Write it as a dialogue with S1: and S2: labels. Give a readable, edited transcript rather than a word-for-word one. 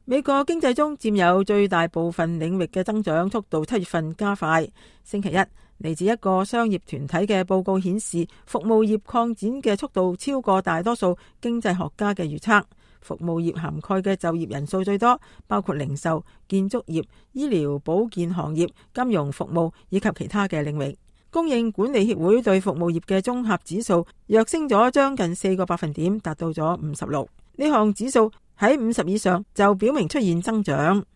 S1: 美國經濟中佔有最大部分領域嘅增長速度7月份加快。星期一，嚟自一個商業團體嘅報告顯示，服務業擴展嘅速度超過大多數經濟學家嘅預測。服務業涵蓋嘅就業人數最多，包括零售、建築業、醫療保健行業、金融服務以及其他嘅領域。供應管理協會對服務業嘅綜合指數躍升咗將近4個百分點，達到咗56。呢項指數喺50以上就表明出現增長。